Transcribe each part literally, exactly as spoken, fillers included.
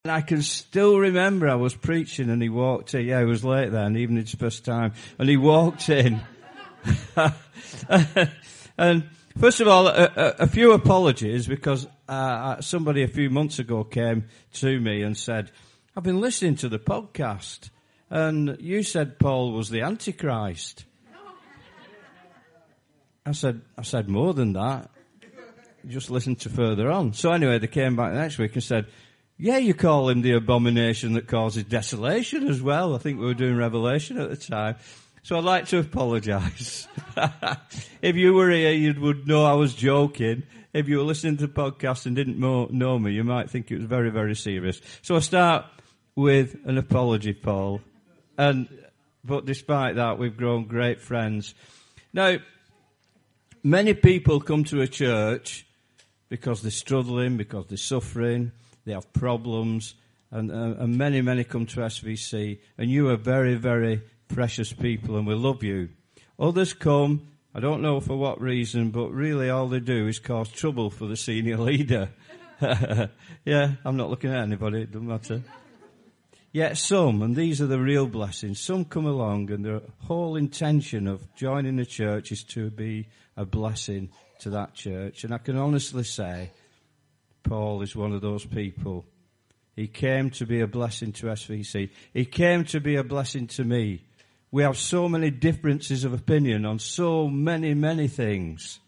And I can still remember I was preaching and he walked in. Yeah, he was late then, even his first time. And he walked in. And first of all, a, a, a few apologies because uh, somebody a few months ago came to me and said, I've been listening to the podcast and you said Paul was the Antichrist. I said, I said more than that. Just listen to further on. So anyway, they came back next week and said, yeah, you call him the abomination that causes desolation as well. I think we were doing Revelation at the time. So I'd like to apologise. If you were here, you would know I was joking. If you were listening to the podcast and didn't know, know me, you might think it was very, very serious. So I start with an apology, Paul. And, but despite that, we've grown great friends. Now, many people come to a church because they're struggling, because they're suffering, they have problems, and, uh, and many, many come to S V C, and you are very, very precious people, and we love you. Others come, I don't know for what reason, but really all they do is cause trouble for the senior leader. Yeah, I'm not looking at anybody, it doesn't matter. Yet some, and these are the real blessings, some come along and their whole intention of joining the church is to be a blessing to that church. And I can honestly say, Paul is one of those people. He came to be a blessing to S V C. He came to be a blessing to me. We have so many differences of opinion on so many, many things.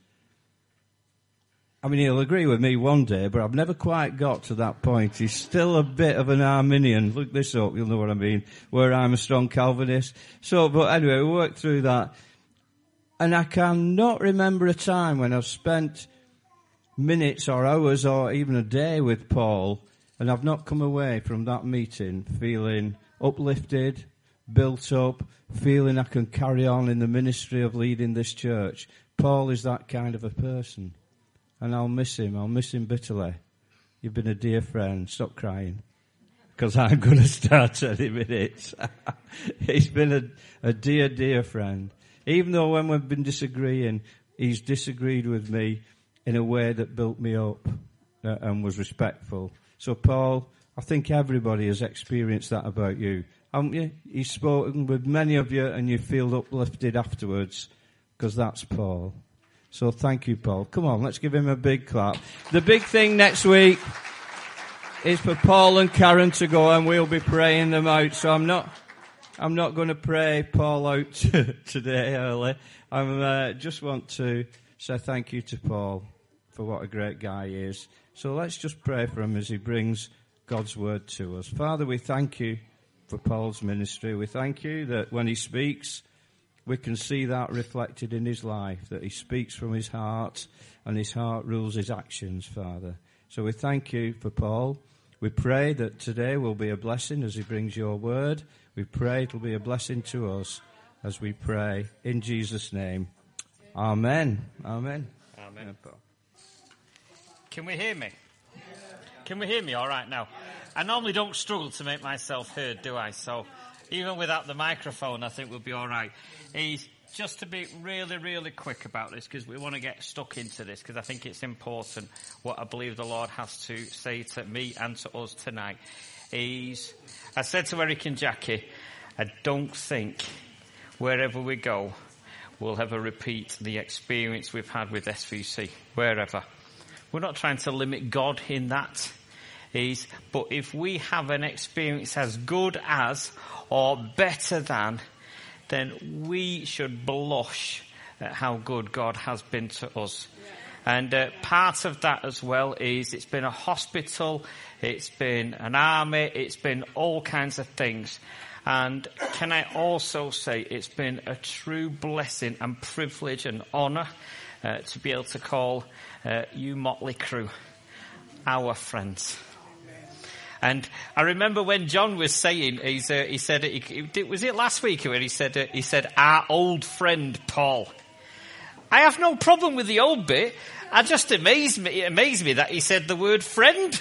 I mean, he'll agree with me one day, but I've never quite got to that point. He's still a bit of an Arminian. Look this up, you'll know what I mean, where I'm a strong Calvinist. So, but anyway, we worked through that. And I cannot remember a time when I've spent minutes or hours or even a day with Paul and I've not come away from that meeting feeling uplifted, built up, feeling I can carry on in the ministry of leading this church. Paul is that kind of a person. And I'll miss him. I'll miss him bitterly. You've been a dear friend. Stop crying. Because I'm going to start any minutes. He's been a, a dear, dear friend. Even though when we've been disagreeing, he's disagreed with me in a way that built me up uh, and was respectful. So, Paul, I think everybody has experienced that about you. Haven't you? He's spoken with many of you and you feel uplifted afterwards because that's Paul. So thank you, Paul. Come on, let's give him a big clap. The big thing next week is for Paul and Karen to go and we'll be praying them out. So I'm not, I'm not going to pray Paul out today early. I uh, just want to say thank you to Paul for what a great guy he is. So let's just pray for him as he brings God's word to us. Father, we thank you for Paul's ministry. We thank you that when he speaks, we can see that reflected in his life, that he speaks from his heart and his heart rules his actions, Father. So we thank you for Paul. We pray that today will be a blessing as he brings your word. We pray it will be a blessing to us as we pray in Jesus' name. Amen. Amen. Amen. Can we hear me? Can we hear me all right now? I normally don't struggle to make myself heard, do I? So even without the microphone, I think we'll be all right. He's, just to be really, really quick about this, because we want to get stuck into this, because I think it's important what I believe the Lord has to say to me and to us tonight. He's, I said to Eric and Jackie, I don't think wherever we go, we'll ever repeat the experience we've had with S V C, wherever. We're not trying to limit God in that. Is, but if we have an experience as good as or better than, then we should blush at how good God has been to us. Yeah. And uh, part of that as well is it's been a hospital, it's been an army, it's been all kinds of things. And can I also say it's been a true blessing and privilege and honour uh, to be able to call uh, you Motley Crew our friends. And I remember when John was saying, he's, uh, he said, he, was it last week when he said, uh, he said, our old friend Paul. I have no problem with the old bit. I just amazed me, it amazed me that he said the word friend.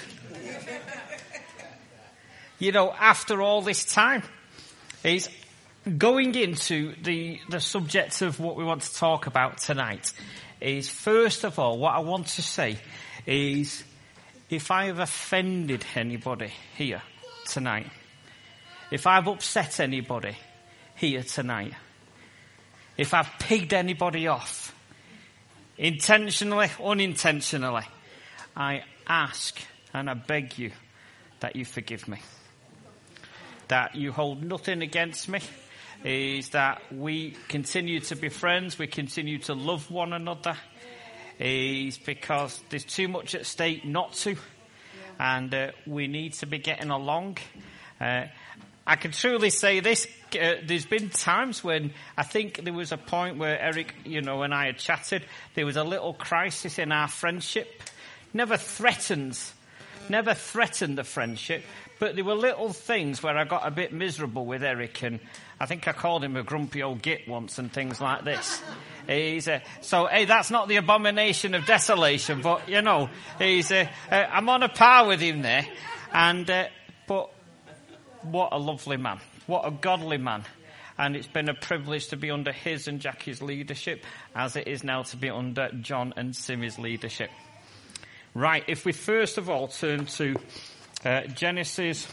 You know, after all this time. He's going into the, the subject of what we want to talk about tonight. Is first of all, what I want to say is, if I have offended anybody here tonight, if I've upset anybody here tonight, if I've pigged anybody off, intentionally, unintentionally, I ask and I beg you that you forgive me. That you hold nothing against me. Is that we continue to be friends, we continue to love one another. Is because there's too much at stake not to. And uh, we need to be getting along. Uh, I can truly say this. Uh, there's been times when I think there was a point where Eric, you know, and I had chatted. There was a little crisis in our friendship. Never threatens, never threatened the friendship. But there were little things where I got a bit miserable with Eric, and I think I called him a grumpy old git once and things like this. He's uh, so hey, that's not the abomination of desolation, but you know, he's uh, uh, I'm on a par with him there, and uh, but what a lovely man, what a godly man, and it's been a privilege to be under his and Jackie's leadership, as it is now to be under John and Simmy's leadership. Right, if we first of all turn to uh, Genesis.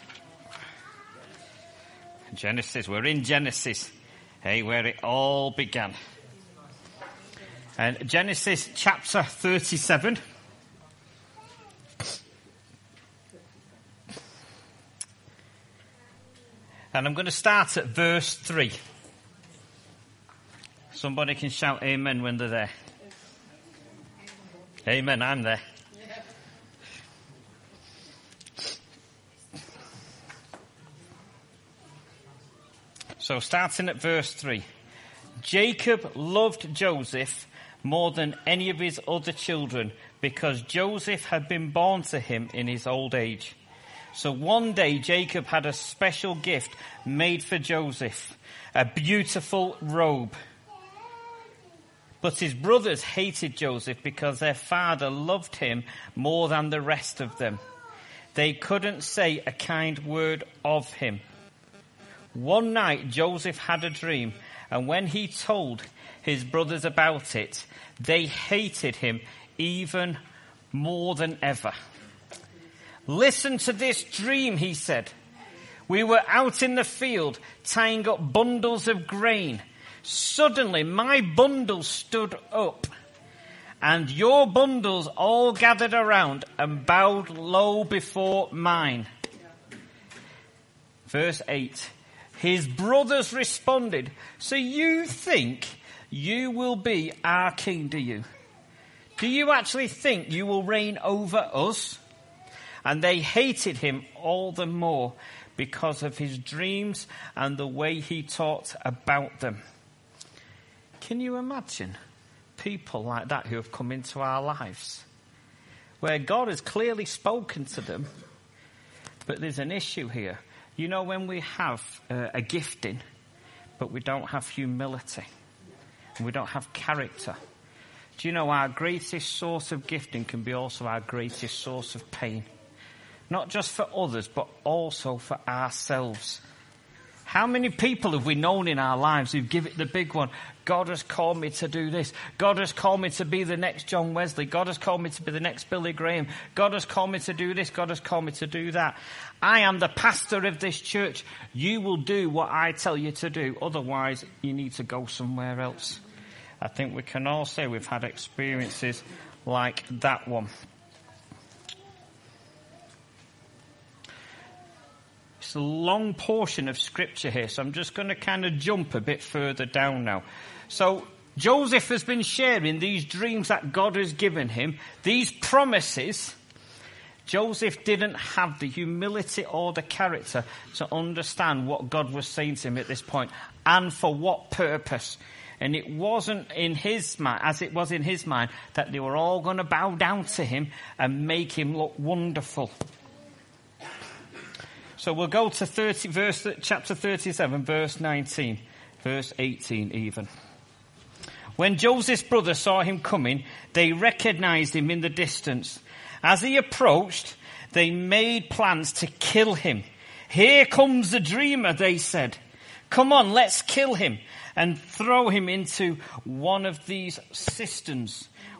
Genesis, we're in Genesis, hey, where it all began. And Genesis chapter thirty-seven. And I'm going to start at verse three. Somebody can shout amen when they're there. Amen, I'm there. So starting at verse three. Jacob loved Joseph more than any of his other children because Joseph had been born to him in his old age. So one day Jacob had a special gift made for Joseph, a beautiful robe. But his brothers hated Joseph because their father loved him more than the rest of them. They couldn't say a kind word of him. One night Joseph had a dream, and when he told his brothers about it, they hated him even more than ever. Listen to this dream, he said. We were out in the field tying up bundles of grain. Suddenly my bundle stood up, and your bundles all gathered around and bowed low before mine. Verse eight. His brothers responded, so you think you will be our king, do you? Do you actually think you will reign over us? And they hated him all the more because of his dreams and the way he talked about them. Can you imagine people like that who have come into our lives, where God has clearly spoken to them, but there's an issue here? You know, when we have uh, a gifting, but we don't have humility, and we don't have character. Do you know our greatest source of gifting can be also our greatest source of pain? Not just for others, but also for ourselves. How many people have we known in our lives who give it the big one? God has called me to do this. God has called me to be the next John Wesley. God has called me to be the next Billy Graham. God has called me to do this. God has called me to do that. I am the pastor of this church. You will do what I tell you to do. Otherwise, you need to go somewhere else. I think we can all say we've had experiences like that one. It's a long portion of scripture here, so I'm just going to kind of jump a bit further down now. So Joseph has been sharing these dreams that God has given him, these promises. Joseph didn't have the humility or the character to understand what God was saying to him at this point, and for what purpose. And it wasn't in his mind, as it was in his mind, that they were all going to bow down to him and make him look wonderful. So we'll go to thirty, verse, chapter thirty-seven, verse nineteen, verse eighteen even. When Joseph's brothers saw him coming, they recognized him in the distance. As he approached, they made plans to kill him. Here comes the dreamer, they said. Come on, let's kill him and throw him into one of these cisterns.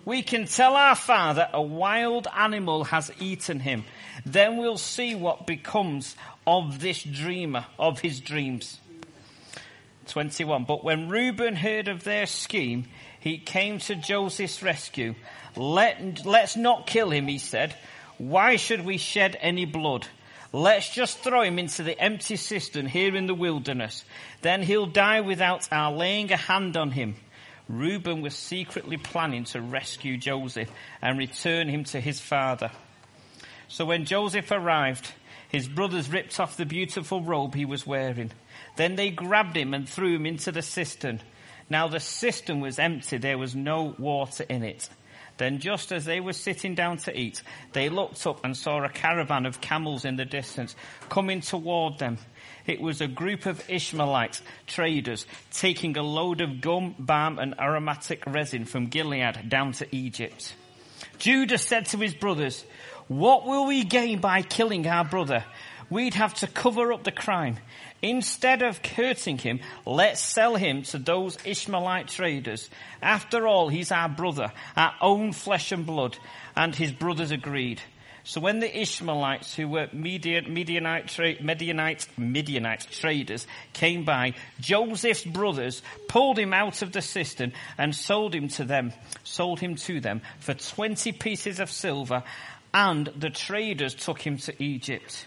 We can tell our father a wild animal has eaten him. Then we'll see what becomes of this dreamer, of his dreams. twenty-one. But when Reuben heard of their scheme, he came to Joseph's rescue. Let, let's not kill him, he said. Why should we shed any blood? Let's just throw him into the empty cistern here in the wilderness. Then he'll die without our laying a hand on him. Reuben was secretly planning to rescue Joseph and return him to his father. So when Joseph arrived, his brothers ripped off the beautiful robe he was wearing. Then they grabbed him and threw him into the cistern. Now the cistern was empty. There was no water in it. Then just as they were sitting down to eat, they looked up and saw a caravan of camels in the distance coming toward them. It was a group of Ishmaelite traders taking a load of gum, balm and aromatic resin from Gilead down to Egypt. Judah said to his brothers, "What will we gain by killing our brother? We'd have to cover up the crime. Instead of hurting him, let's sell him to those Ishmaelite traders. After all, he's our brother, our own flesh and blood." And his brothers agreed. So when the Ishmaelites, who were Midian, Midianite, tra- Midianite, Midianite traders, came by, Joseph's brothers pulled him out of the cistern and sold him to them, sold him to them for twenty pieces of silver, and the traders took him to Egypt.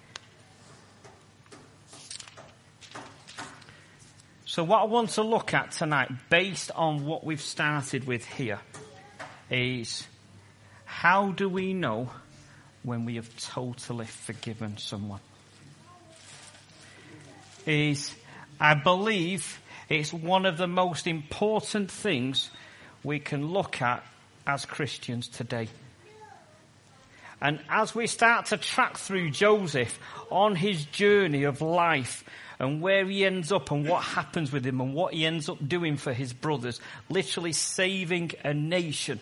So what I want to look at tonight, based on what we've started with here, is how do we know when we have totally forgiven someone? Is, I believe, it's one of the most important things we can look at as Christians today. And as we start to track through Joseph on his journey of life, and where he ends up and what happens with him and what he ends up doing for his brothers, literally saving a nation,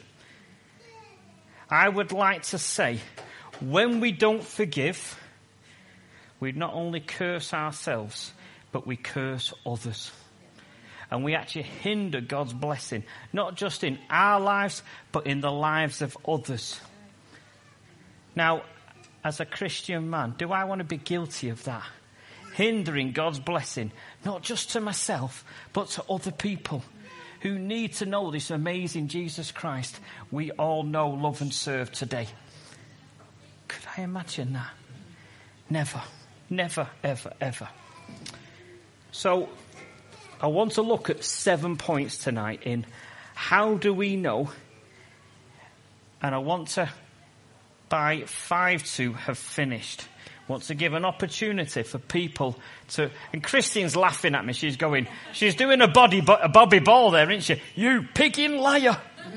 I would like to say, when we don't forgive, we not only curse ourselves, but we curse others. And we actually hinder God's blessing, not just in our lives, but in the lives of others. Now, as a Christian man, do I want to be guilty of that? Hindering God's blessing, not just to myself, but to other people who need to know this amazing Jesus Christ we all know, love and serve today. Could I imagine that? Never, never, ever, ever. So, I want to look at seven points tonight in how do we know, and I want to, by five to, have finished. Want to give an opportunity for people to, and Christine's laughing at me, she's going, she's doing a body, a Bobby Ball there, isn't she? You pigging liar.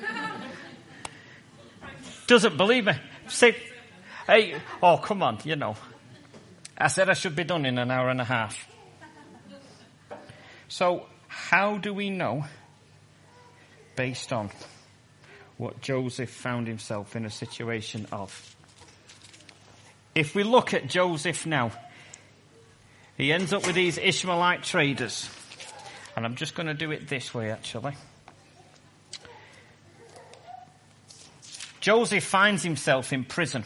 Doesn't believe me. Say, hey, oh come on, you know. I said I should be done in an hour and a half. So, how do we know, based on what Joseph found himself in a situation of? If we look at Joseph now, he ends up with these Ishmaelite traders. And I'm just going to do it this way, actually. Joseph finds himself in prison.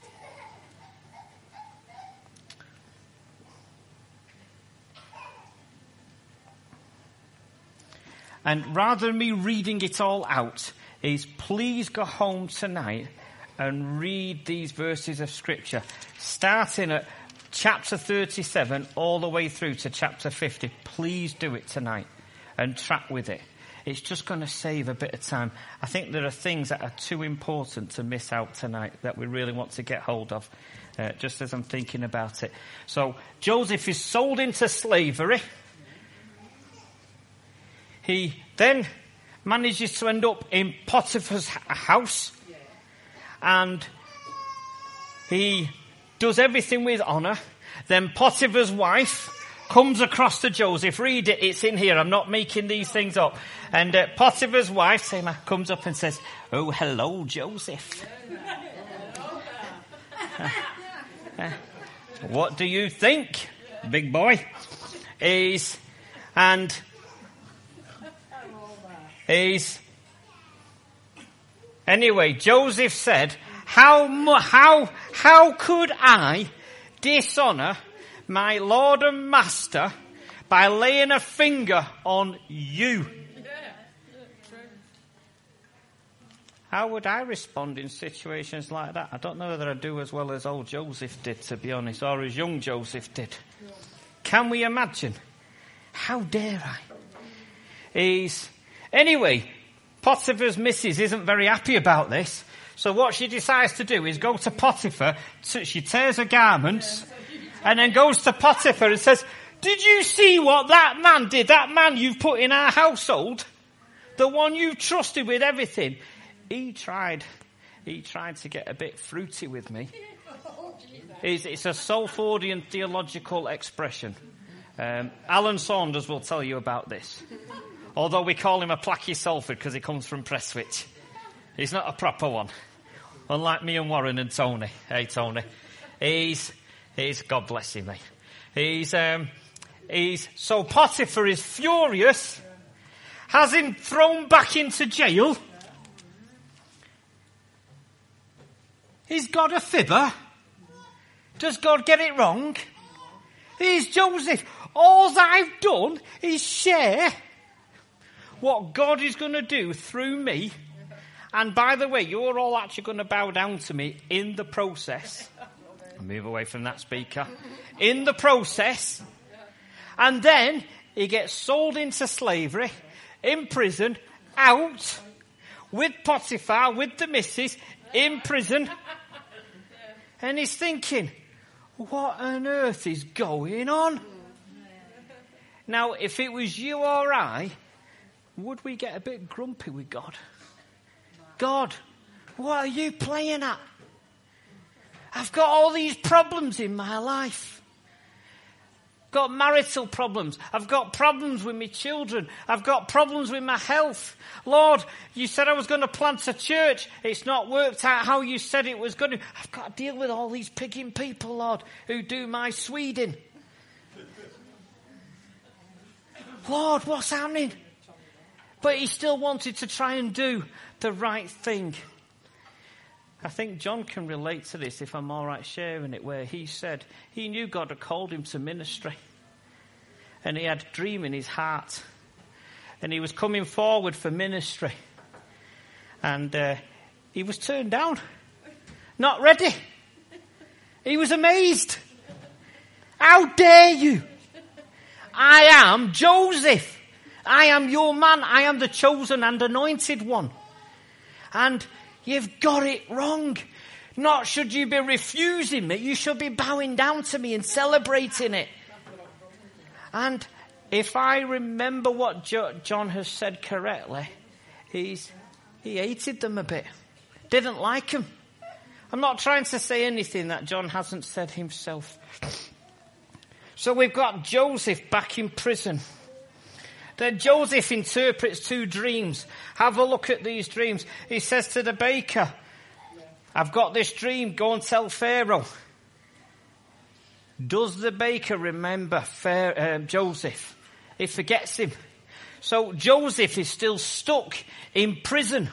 And rather than me reading it all out, is please go home tonight and read these verses of Scripture, starting at chapter thirty-seven all the way through to chapter fifty. Please do it tonight and track with it. It's just going to save a bit of time. I think there are things that are too important to miss out tonight that we really want to get hold of, uh, just as I'm thinking about it. So, Joseph is sold into slavery. He then manages to end up in Potiphar's house. And he does everything with honour. Then Potiphar's wife comes across to Joseph. Read it, it's in here. I'm not making these things up. And uh, Potiphar's wife, Sema, comes up and says, "Oh, hello, Joseph. uh, uh, what do you think, big boy?" He's, and he's, Anyway, Joseph said, how, mu- how, how could I dishonour my Lord and Master by laying a finger on you? How would I respond in situations like that? I don't know whether I do as well as old Joseph did, to be honest, or as young Joseph did. Can we imagine? How dare I? He's... Anyway, Potiphar's missus isn't very happy about this, so what she decides to do is go to Potiphar, so she tears her garments, and then goes to Potiphar and says, did you see what that man did? That man you've put in our household? The one you trusted with everything? He tried, he tried to get a bit fruity with me. It's, it's a Salfordian theological expression. Um, Alan Saunders will tell you about this. Although we call him a Placky Salford because he comes from Prestwich. He's not a proper one. Unlike me and Warren and Tony. Hey, Tony. He's, he's, God bless him, mate. He's, um, he's, so Potiphar is furious, has him thrown back into jail. Is God a fibber? Does God get it wrong? He's Joseph. All I've done is share what God is going to do through me. And by the way, you're all actually going to bow down to me in the process. Move away from that speaker. In the process. And then he gets sold into slavery, in prison, out, with Potiphar, with the missus, in prison. And he's thinking, what on earth is going on? Now, if it was you or I, would we get a bit grumpy with God? God, what are you playing at? I've got all these problems in my life. Got marital problems. I've got problems with my children. I've got problems with my health. Lord, you said I was going to plant a church. It's not worked out how you said it was going to. I've got to deal with all these pigging people, Lord, who do my Sweden. Lord, what's happening? But he still wanted to try and do the right thing. I think John can relate to this, if I'm all right sharing it, where he said he knew God had called him to ministry. And he had a dream in his heart. And he was coming forward for ministry. And uh, he was turned down. Not ready. He was amazed. How dare you? I am Joseph. I am your man. I am the chosen and anointed one. And you've got it wrong. Not should you be refusing me. You should be bowing down to me and celebrating it. And if I remember what jo- John has said correctly, he's, he hated them a bit. Didn't like them. I'm not trying to say anything that John hasn't said himself. So we've got Joseph back in prison. Then Joseph interprets two dreams. Have a look at these dreams. He says to the baker, I've got this dream, go and tell Pharaoh. Does the baker remember Pharaoh, uh, Joseph? He forgets him. So Joseph is still stuck in prison.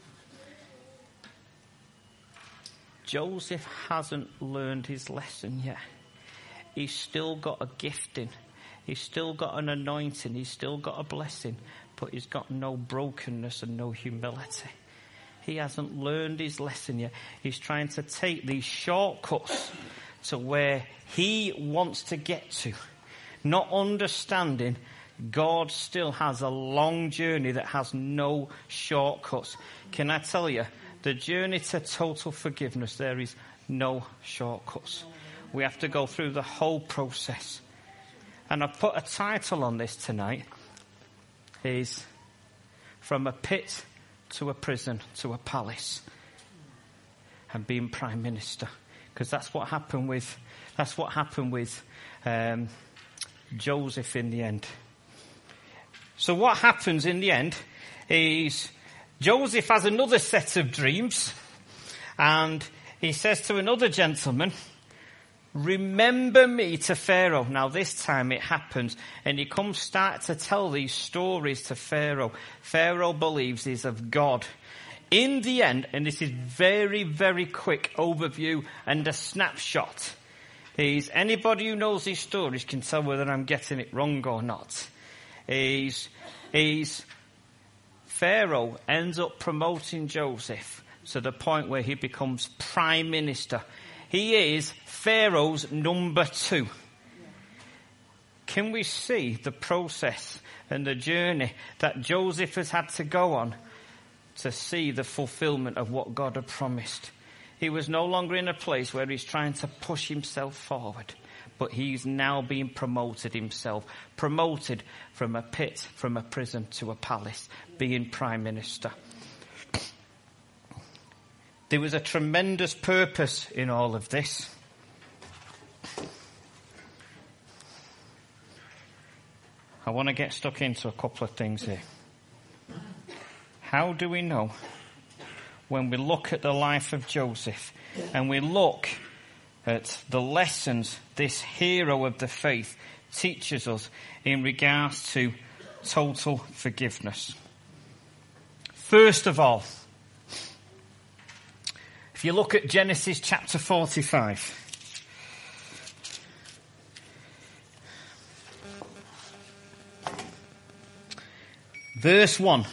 Joseph hasn't learned his lesson yet. He's still got a gifting. He's still got an anointing. He's still got a blessing. But he's got no brokenness and no humility. He hasn't learned his lesson yet. He's trying to take these shortcuts to where he wants to get to. Not understanding God still has a long journey that has no shortcuts. Can I tell you, the journey to total forgiveness, there is no shortcuts. We have to go through the whole process. And I've put a title on this tonight. Is From a Pit to a Prison to a Palace. And being Prime Minister. Because that's what happened with, that's what happened with um, Joseph in the end. So what happens in the end is Joseph has another set of dreams. And he says to another gentleman, remember me to Pharaoh. Now this time it happens and he comes start to tell these stories to Pharaoh. Pharaoh believes he's of God. In the end, and this is very, very quick overview and a snapshot, is anybody who knows these stories can tell whether I'm getting it wrong or not. Is, is Pharaoh ends up promoting Joseph to the point where he becomes prime minister. He is Pharaoh's number two. Can we see the process and the journey that Joseph has had to go on to see the fulfillment of what God had promised? He was no longer in a place where he's trying to push himself forward, but he's now being promoted himself, promoted from a pit, from a prison to a palace, being prime minister. There was a tremendous purpose in all of this. I want to get stuck into a couple of things here. How do we know when we look at the life of Joseph and we look at the lessons this hero of the faith teaches us in regards to total forgiveness? First of all, if you look at Genesis chapter forty-five, verse one.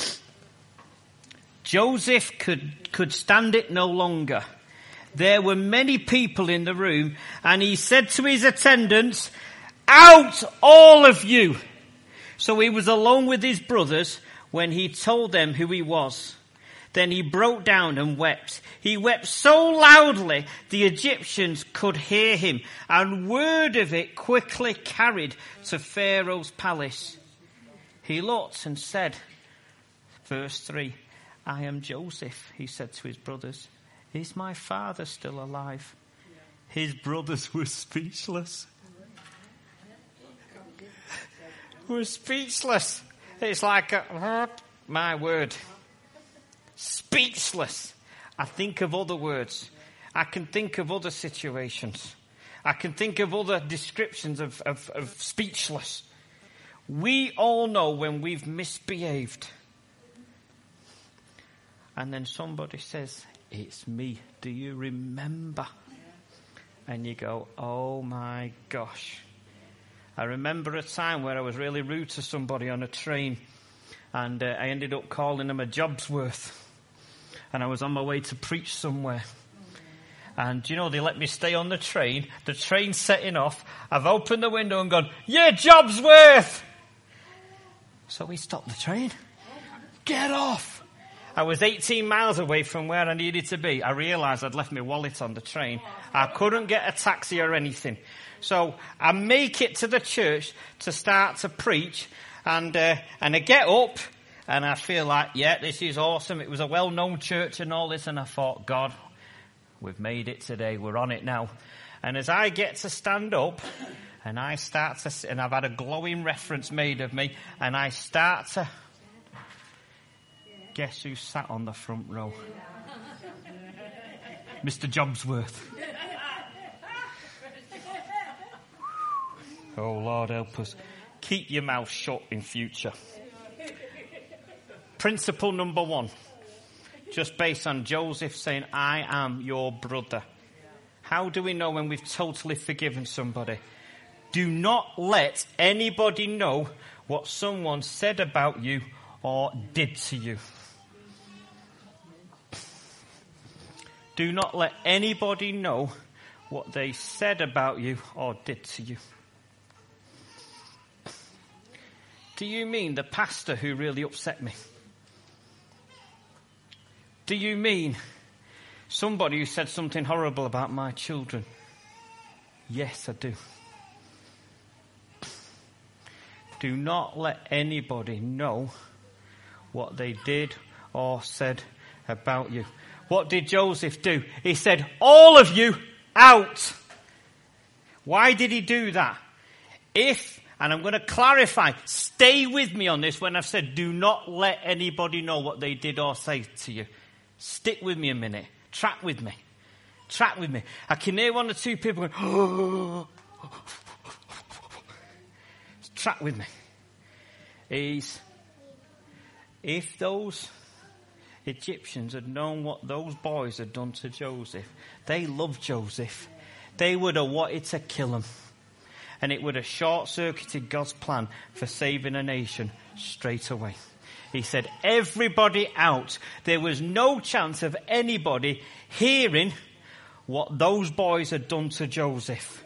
Joseph could, could stand it no longer. There were many people in the room, and he said to his attendants, "Out, all of you!" So he was alone with his brothers when he told them who he was. Then he broke down and wept. He wept so loudly the Egyptians could hear him, and word of it quickly carried to Pharaoh's palace. He looked and said, verse three, "I am Joseph," he said to his brothers. "Is my father still alive?" His brothers were speechless. Were speechless. It's like, a, my word. Speechless. I think of other words. I can think of other situations. I can think of other descriptions of, of, of speechless. We all know when we've misbehaved. And then somebody says, "It's me. Do you remember?" And you go, "Oh my gosh." I remember a time where I was really rude to somebody on a train, and uh, I ended up calling them a job's worth. And I was on my way to preach somewhere. And, you know, they let me stay on the train. The train's setting off. I've opened the window and gone, "Yeah, job's worth." So we stopped the train. Get off. I was eighteen miles away from where I needed to be. I realised I'd left my wallet on the train. I couldn't get a taxi or anything. So I make it to the church to start to preach. And, uh, and I get up and I feel like, yeah, this is awesome. It was a well-known church and all this. And I thought, God, we've made it today. We're on it now. And as I get to stand up and I start to, and I've had a glowing reference made of me, and I start to, guess who sat on the front row? Mister Jobsworth. Oh, Lord, help us. Keep your mouth shut in future. Principle number one, just based on Joseph saying, "I am your brother." How do we know when we've totally forgiven somebody? Do not let anybody know what someone said about you or did to you. Do not let anybody know what they said about you or did to you. Do you mean the pastor who really upset me? Do you mean somebody who said something horrible about my children? Yes, I do. Do not let anybody know what they did or said about you. What did Joseph do? He said, "All of you out." Why did he do that? If, and I'm going to clarify, stay with me on this when I've said do not let anybody know what they did or say to you. Stick with me a minute. Track with me. Track with me. I can hear one or two people going, "Oh." Track with me. Is if those, Egyptians had known what those boys had done to Joseph, they loved Joseph. They would have wanted to kill him. And it would have short-circuited God's plan for saving a nation straight away. He said, everybody out. There was no chance of anybody hearing what those boys had done to Joseph.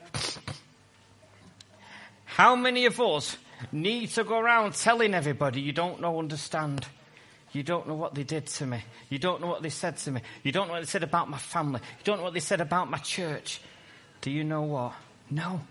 How many of us need to go around telling everybody you don't know, understand? You don't know what they did to me. You don't know what they said to me. You don't know what they said about my family. You don't know what they said about my church. Do you know what? No.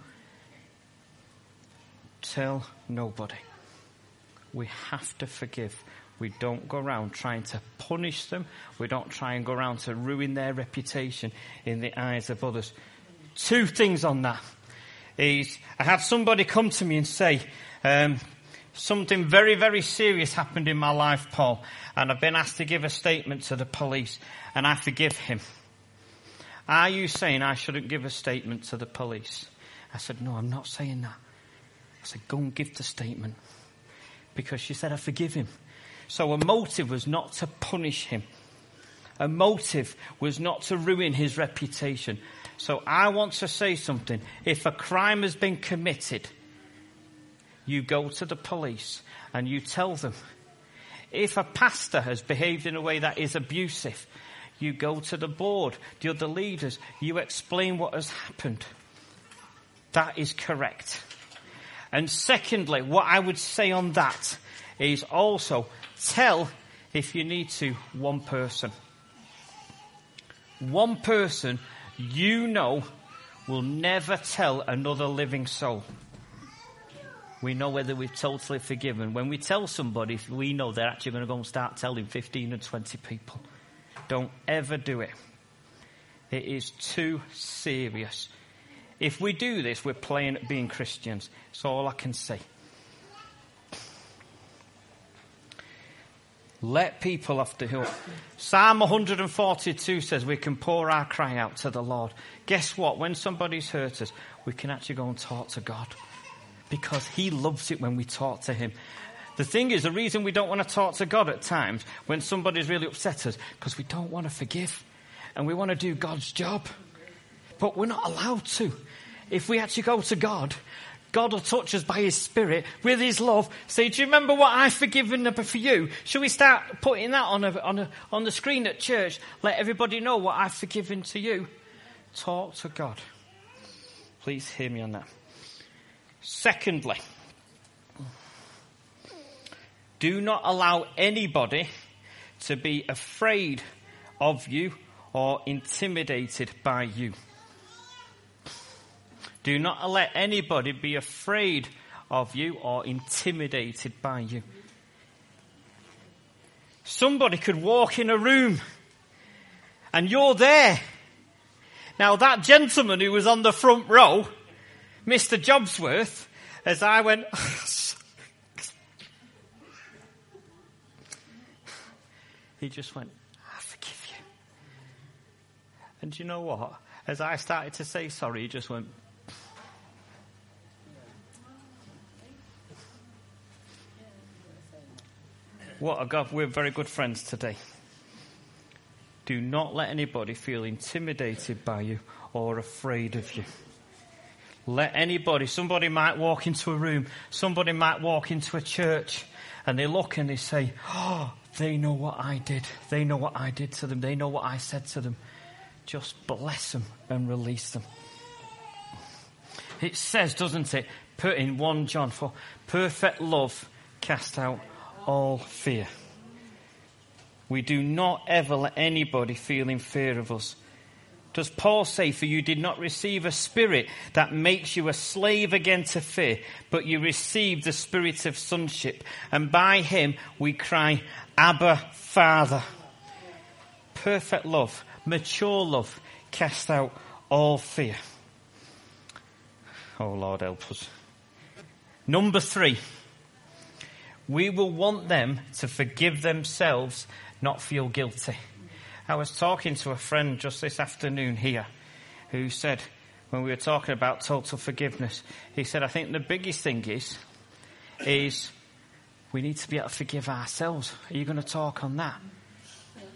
Tell nobody. We have to forgive. We don't go around trying to punish them. We don't try and go around to ruin their reputation in the eyes of others. Two things on that is, I had somebody come to me and say, um, something very, very serious happened in my life, Paul, and I've been asked to give a statement to the police, and I forgive him. Are you saying I shouldn't give a statement to the police? I said, no, I'm not saying that. I said, go and give the statement. Because she said, I forgive him. So a motive was not to punish him. A motive was not to ruin his reputation. So I want to say something. If a crime has been committed, you go to the police and you tell them. If a pastor has behaved in a way that is abusive, you go to the board, the other leaders, you explain what has happened. That is correct. And secondly, what I would say on that is also tell, if you need to, one person. One person you know will never tell another living soul. We know whether we've totally forgiven. When we tell somebody, we know they're actually going to go and start telling fifteen and twenty people. Don't ever do it. It is too serious. If we do this, we're playing at being Christians. That's all I can say. Let people off the hook. Psalm one forty-two says we can pour our cry out to the Lord. Guess what? When somebody's hurt us, we can actually go and talk to God. Because he loves it when we talk to him. The thing is, the reason we don't want to talk to God at times when somebody's really upset us, because we don't want to forgive. And we want to do God's job. But we're not allowed to. If we actually go to God, God will touch us by his Spirit with his love. Say, do you remember what I've forgiven for you? Should we start putting that on a, on a, on the screen at church? Let everybody know what I've forgiven to you. Talk to God. Please hear me on that. Secondly, do not allow anybody to be afraid of you or intimidated by you. Do not let anybody be afraid of you or intimidated by you. Somebody could walk in a room and you're there. Now that gentleman who was on the front row, Mister Jobsworth, as I went, he just went, I forgive you. And do you know what? As I started to say sorry, he just went, what a God, we're very good friends today. Do not let anybody feel intimidated by you or afraid of you. Let anybody, somebody might walk into a room, somebody might walk into a church, and they look and they say, oh, they know what I did. They know what I did to them. They know what I said to them. Just bless them and release them. It says, doesn't it, put in First John, for perfect love cast out all fear. We do not ever let anybody feel in fear of us. Does Paul say, for you did not receive a spirit that makes you a slave again to fear, but you received the spirit of sonship, and by him we cry, Abba, Father. Perfect love, mature love, cast out all fear. Oh Lord, help us. Number three. We will want them to forgive themselves, not feel guilty. I was talking to a friend just this afternoon here who said, when we were talking about total forgiveness, he said, I think the biggest thing is, is we need to be able to forgive ourselves. Are you going to talk on that?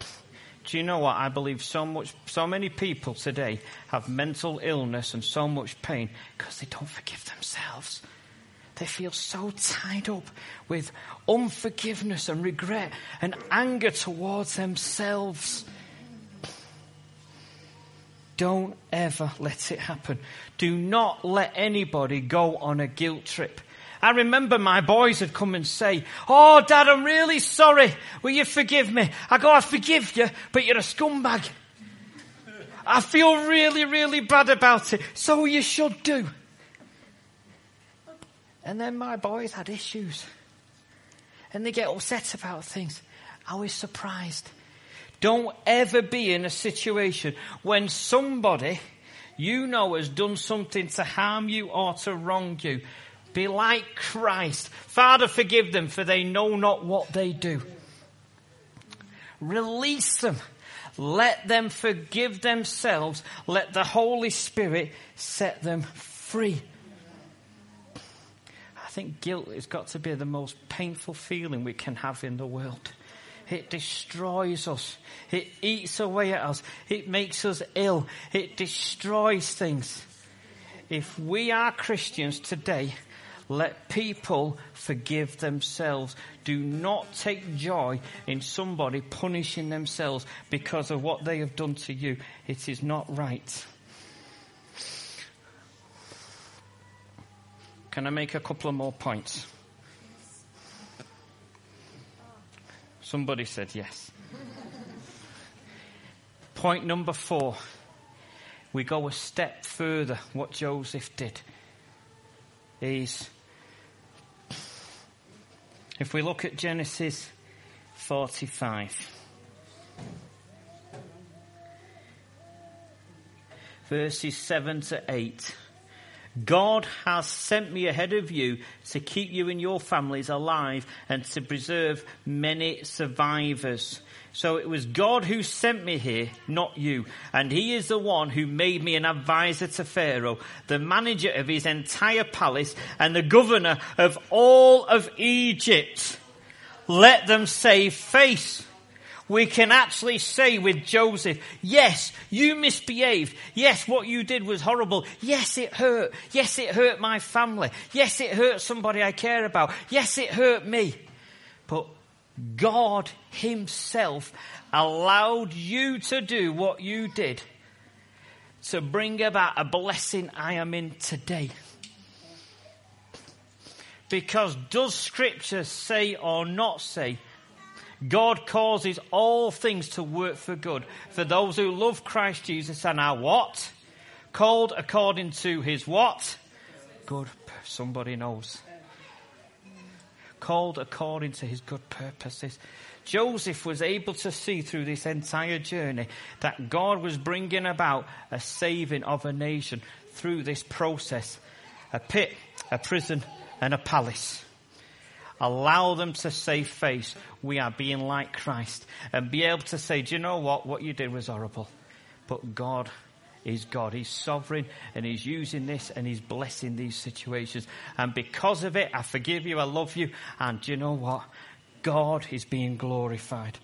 Do you know what? I believe so much, so many people today have mental illness and so much pain because they don't forgive themselves. They feel so tied up with unforgiveness and regret and anger towards themselves. Don't ever let it happen. Do not let anybody go on a guilt trip. I remember my boys had come and say, "Oh, Dad, I'm really sorry. Will you forgive me?" I go, "I forgive you, but you're a scumbag. I feel really, really bad about it." "So you should do." And then my boys had issues. And they get upset about things. I was surprised. Don't ever be in a situation when somebody you know has done something to harm you or to wrong you. Be like Christ. "Father, forgive them, for they know not what they do." Release them. Let them forgive themselves. Let the Holy Spirit set them free. I think guilt has got to be the most painful feeling we can have in the world. It destroys us. It eats away at us. It makes us ill. It destroys things. If we are Christians today, let people forgive themselves. Do not take joy in somebody punishing themselves because of what they have done to you. It is not right. Can I make a couple of more points? Somebody said yes. Point number four. We go a step further. What Joseph did is, if we look at Genesis forty-five, verses seven to eight. God has sent me ahead of you to keep you and your families alive and to preserve many survivors. So it was God who sent me here, not you. And he is the one who made me an advisor to Pharaoh, the manager of his entire palace and the governor of all of Egypt. Let them save face. We can actually say with Joseph, yes, you misbehaved. Yes, what you did was horrible. Yes, it hurt. Yes, it hurt my family. Yes, it hurt somebody I care about. Yes, it hurt me. But God himself allowed you to do what you did to bring about a blessing I am in today. Because does Scripture say or not say, God causes all things to work for good for those who love Christ Jesus and are what? Called according to his what? Good. Somebody knows. Called according to his good purposes. Joseph was able to see through this entire journey that God was bringing about a saving of a nation through this process. A pit, a prison, and a palace. Allow them to save face. We are being like Christ. And be able to say, do you know what? What you did was horrible. But God is God. He's sovereign and he's using this and he's blessing these situations. And because of it, I forgive you, I love you. And do you know what? God is being glorified.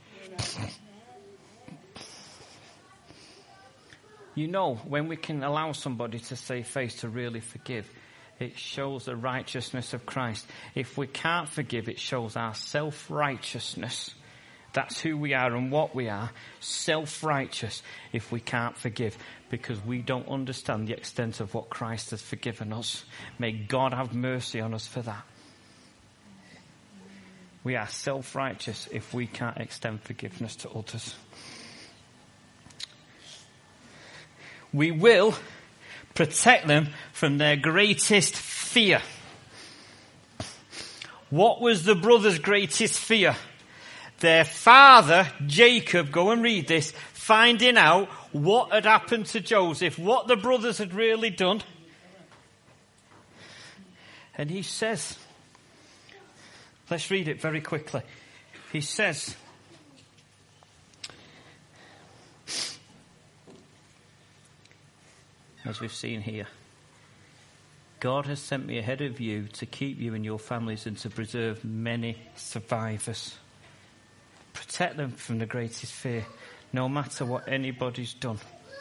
You know, when we can allow somebody to save face, to really forgive, it shows the righteousness of Christ. If we can't forgive, it shows our self-righteousness. That's who we are and what we are. Self-righteous if we can't forgive. Because we don't understand the extent of what Christ has forgiven us. May God have mercy on us for that. We are self-righteous if we can't extend forgiveness to others. We will protect them from their greatest fear. What was the brothers' greatest fear? Their father, Jacob, go and read this, finding out what had happened to Joseph, what the brothers had really done. And he says, let's read it very quickly. He says, as we've seen here, God has sent me ahead of you to keep you and your families and to preserve many survivors. Protect them from the greatest fear. no matter what anybody's done.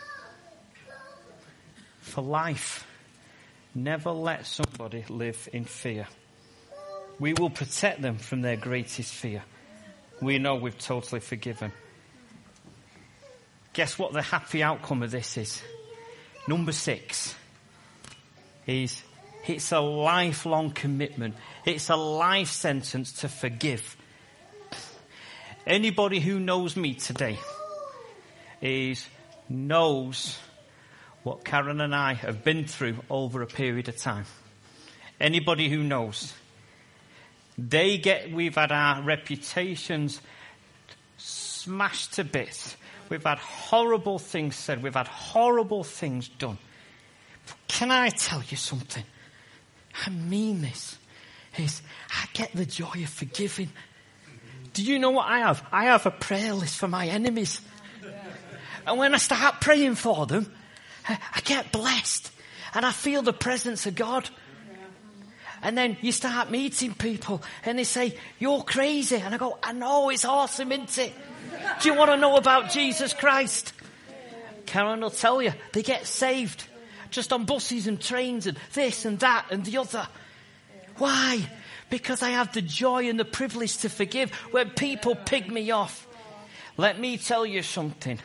For life, never let somebody live in fear. We will protect them from their greatest fear. We know we've totally forgiven. Guess what the happy outcome of this is? Number six is it's a lifelong commitment. It's a life sentence to forgive. Anybody who knows me today is knows what Karen and I have been through over a period of time. Anybody who knows. They get, we've had our reputations smashed to bits. We've had horrible things said. We've had horrible things done. But can I tell you something? I mean this. Is I get the joy of forgiving. Do you know what I have? I have a prayer list for my enemies. And when I start praying for them, I get blessed. And I feel the presence of God. And then you start meeting people and they say, you're crazy. And I go, I know, it's awesome, isn't it? Do you want to know about Jesus Christ? Karen will tell you, they get saved just on buses and trains and this and that and the other. Why? Because I have the joy and the privilege to forgive when people pig me off. Let me tell you something.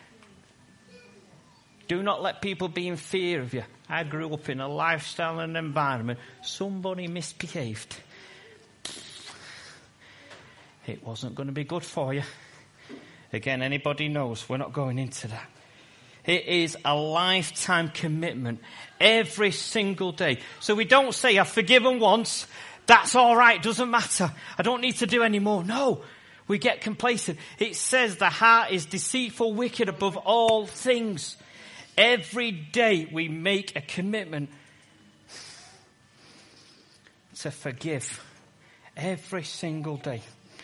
Do not let people be in fear of you. I grew up in a lifestyle and environment. Somebody misbehaved. It wasn't going to be good for you. Again, anybody knows we're not going into that. It is a lifetime commitment every single day. So we don't say, I've forgiven once. That's all right. Doesn't matter. I don't need to do any more. No, we get complacent. It says the heart is deceitful, wicked above all things. Every day we make a commitment to forgive. Every single day.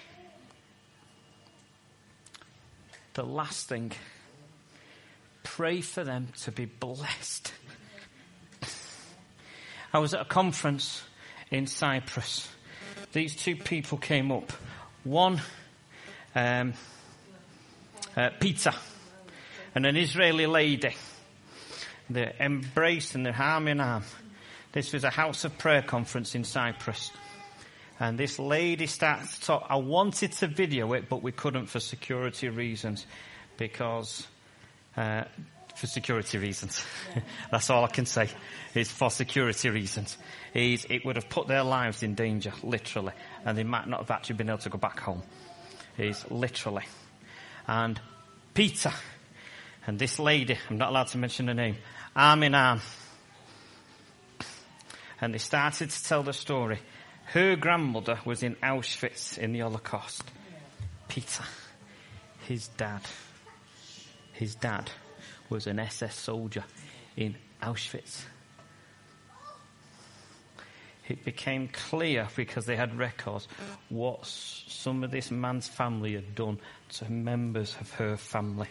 The last thing, pray for them to be blessed. I was at a conference in Cyprus. These two people came up. One, um, uh, Peter, and an Israeli lady. They embraced and they're arm in arm. This was a house of prayer conference in Cyprus. And this lady started to talk. I wanted to video it, but we couldn't for security reasons. Because, uh, for security reasons. That's all I can say. It's for security reasons. It's, it would have put their lives in danger, literally. And they might not have actually been able to go back home. It's literally. And Peter and this lady, I'm not allowed to mention her name, arm in arm. And they started to tell the story. Her grandmother was in Auschwitz in the Holocaust. Peter, his dad, his dad was an S S soldier in Auschwitz. It became clear, because they had records, what some of this man's family had done to members of her family.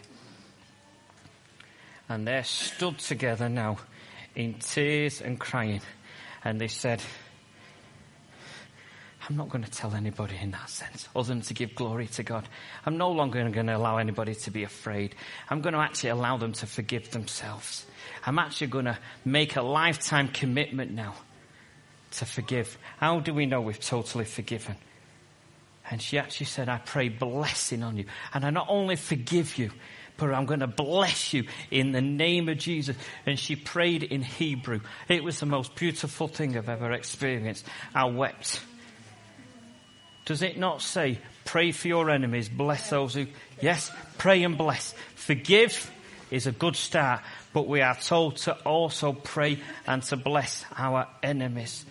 And they're stood together now in tears and crying. And they said, I'm not going to tell anybody in that sense, other than to give glory to God. I'm no longer going to allow anybody to be afraid. I'm going to actually allow them to forgive themselves. I'm actually going to make a lifetime commitment now to forgive. How do we know we've totally forgiven? And she actually said, I pray blessing on you. And I not only forgive you, but I'm going to bless you in the name of Jesus. And she prayed in Hebrew. It was the most beautiful thing I've ever experienced. I wept. Does it not say, pray for your enemies, bless those who... Yes, pray and bless. Forgive is a good start, but we are told to also pray and to bless our enemies.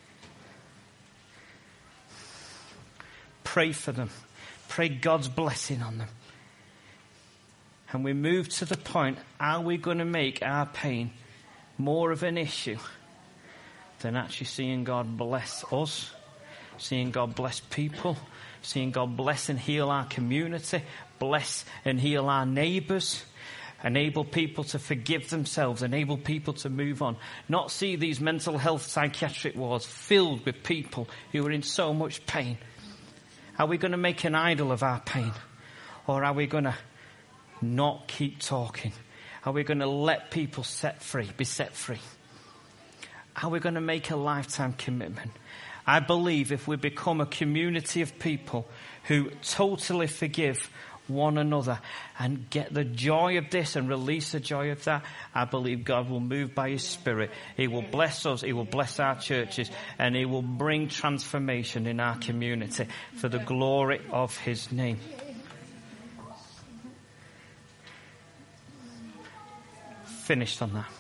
Pray for them. Pray God's blessing on them. And we move to the point, are we going to make our pain more of an issue than actually seeing God bless us? Seeing God bless people, seeing God bless and heal our community, bless and heal our neighbours, enable people to forgive themselves, enable people to move on. Not see these mental health psychiatric wards filled with people who are in so much pain. Are we going to make an idol of our pain? Or are we going to not keep talking? Are we going to let people set free, be set free? Are we going to make a lifetime commitment? I believe if we become a community of people who totally forgive one another and get the joy of this and release the joy of that, I believe God will move by his Spirit. He will bless us, he will bless our churches, and he will bring transformation in our community for the glory of his name. Finished on that.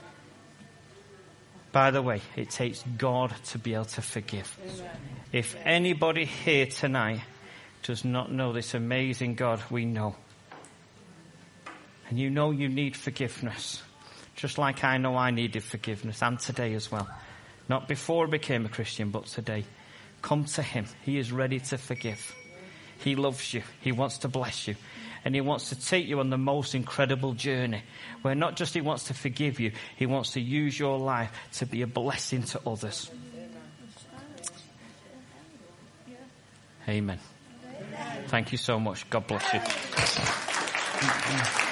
By the way, it takes God to be able to forgive. If anybody here tonight does not know this amazing God we know, and you know you need forgiveness, just like I know I needed forgiveness, and today as well. Not before I became a Christian, but today. Come to him. He is ready to forgive. He loves you. He wants to bless you. And he wants to take you on the most incredible journey, where not just he wants to forgive you, he wants to use your life to be a blessing to others. Amen. Thank you so much. God bless you.